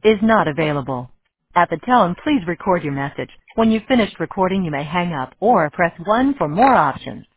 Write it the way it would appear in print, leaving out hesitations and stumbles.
is not available. At the tone, please record your message. When you've finished recording, you may hang up or press 1 for more options.